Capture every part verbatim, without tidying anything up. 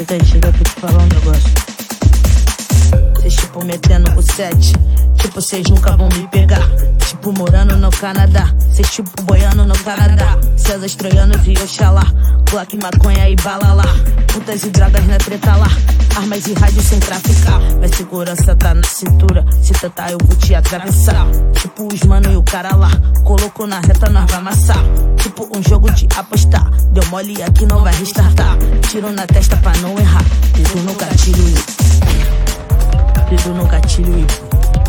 Senta aí, chega aqui te falar um negócio. Cês tipo metendo o sete, tipo cês nunca vão me pegar. Tipo morando no Canadá, cês tipo boiando no Canadá. César Troianos e Oxalá, Glock, maconha e bala lá. Putas e drogas na treta lá, armas e rádio sem traficar. Mas segurança tá na cintura, se tentar eu vou te atravessar. Tipo os mano e o cara lá, colocou na reta nós vai amassar. Tipo um jogo de apostar, deu mole aqui não vai restartar. Tiro na testa pra não errar, dedo no gatilho e dedo no gatilho e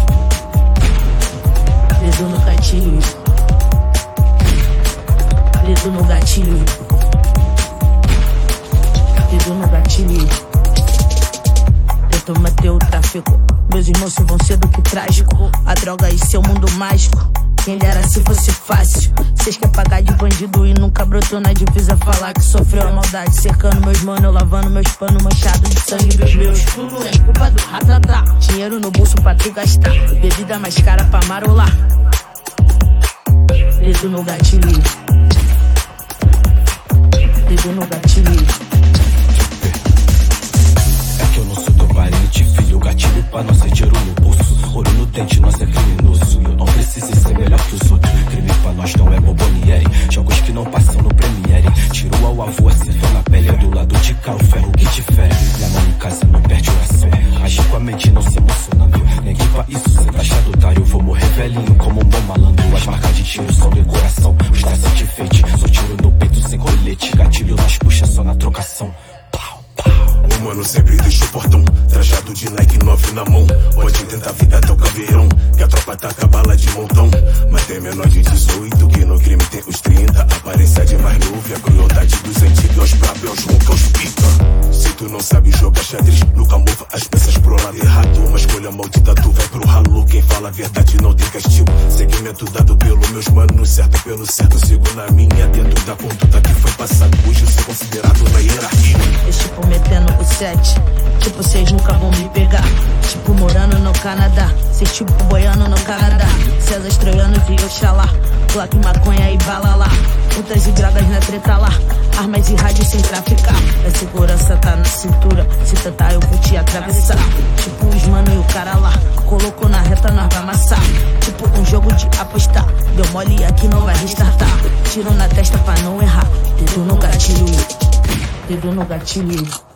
dedo no gatilho e dedo no gatilho e dedo no gatilho. Tento manter o tráfico, meus irmãos se vão ser do que trágico. A droga e seu mundo mágico, quem dera se fosse fácil. Cês quer pagar de bandido e nunca brotou na divisa falar que sofreu a maldade. Cercando meus mano, lavando meus panos manchados de sangue dos meus. Tudo é culpa do ratatá. Dinheiro no bolso pra tu gastar, bebida mais cara pra marolar. Dedo no gatilho, dedo no gatilho. É que eu não sou teu parente, filho, gatilho pra nós é dinheiro no bolso. Olho no dente, nós é criminoso. Eu não preciso ser melhor que os outros. Crime pra nós não é bomboniere. Jogos que não passam no premiere. Tiro ao avô, acertou na pele. É do lado de cá o ferro que te fere. Na mão em casa não perde oração. Agir com a mente não se emocionando. Nem que pra isso cê tá achado otário. Vou morrer velhinho como um bom malandro. As marcas de tiro são decoração. Os traços de enfeite, só tiro no peito sem colete. Gatilho nós puxa só na trocação. O mano sempre deixa o portão trajado de Nike nove na mão. Pode tentar vida até o caveirão, que a tropa taca bala de montão. Mas tem menor de dezoito, que no crime tem os trinta. Aparência de mais novo e a crueldade dos antigos. Aos brabos, nunca os pica. Se tu não sabe jogar xadrez, nunca mova as peças pro lado errado. Uma escolha maldita, tu vai pro ralo. Quem fala a verdade não tem castigo. Segmento dado pelo meus manos, certo pelo certo. Sigo na minha, dentro da conduta que foi passado. Hoje eu sou considerado na hierarquia. Cês tipo metendo o sete, tipo cês nunca vão me pegar. Tipo morando no Canadá, cês tipo boiando no Canadá. César Troianos e Oxalá, Glock, maconha e bala lá. Putas e drogas na treta lá, armas e rádio sem traficar. A segurança tá na cintura, se tentar eu vou te atravessar. Tipo os mano e o cara lá, colocou na reta nós vai amassar. Tipo um jogo de apostar, deu mole aqui não vai restartar. Tiro na testa pra não errar, dedo no gatilho, dedo no gatilho.